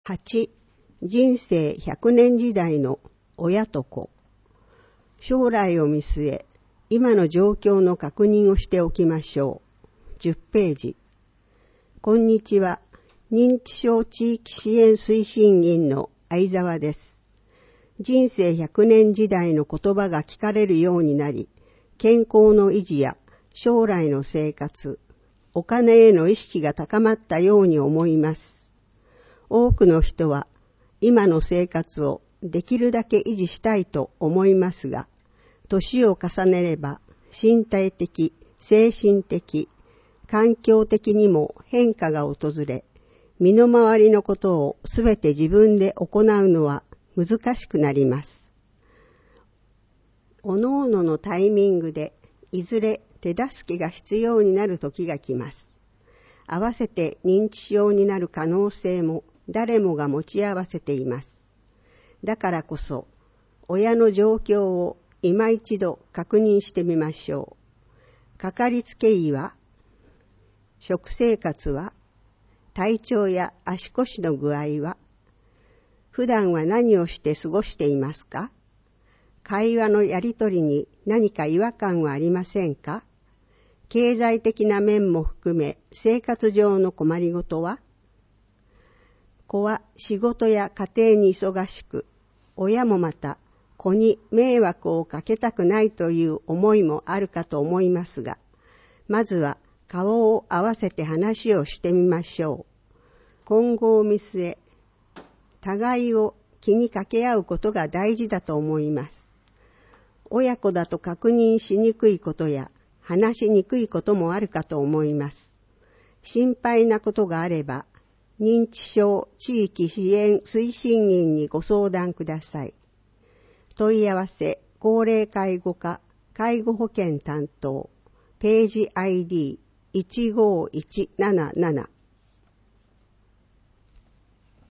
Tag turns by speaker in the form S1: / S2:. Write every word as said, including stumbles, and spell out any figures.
S1: はち. 人生ひゃくねん時代の親と子。将来を見据え、今の状況の確認をしておきましょう。じゅっページ。こんにちは。認知症地域支援推進員の相沢です。人生ひゃくねん時代の言葉が聞かれるようになり、健康の維持や将来の生活、お金への意識が高まったように思います。多くの人は今の生活をできるだけ維持したいと思いますが、年を重ねれば身体的、精神的、環境的にも変化が訪れ、身の回りのことをすべて自分で行うのは難しくなります。おのおののタイミングでいずれ手助けが必要になる時が来ます。合わせて認知症になる可能性も誰もが持ち合わせています。だからこそ、親の状況を今一度確認してみましょう。かかりつけ医は、食生活は、体調や足腰の具合は、普段は何をして過ごしていますか？会話のやりとりに何か違和感はありませんか？経済的な面も含め生活上の困りごとは？子は仕事や家庭に忙しく、親もまた子に迷惑をかけたくないという思いもあるかと思いますが、まずは顔を合わせて話をしてみましょう。今後を見据え、互いを気にかけ合うことが大事だと思います。親子だと確認しにくいことや話しにくいこともあるかと思います。心配なことがあれば、認知症地域支援推進員にご相談ください。問い合わせ、高齢介護課、介護保険担当、ページ アイディーいちごいちなななな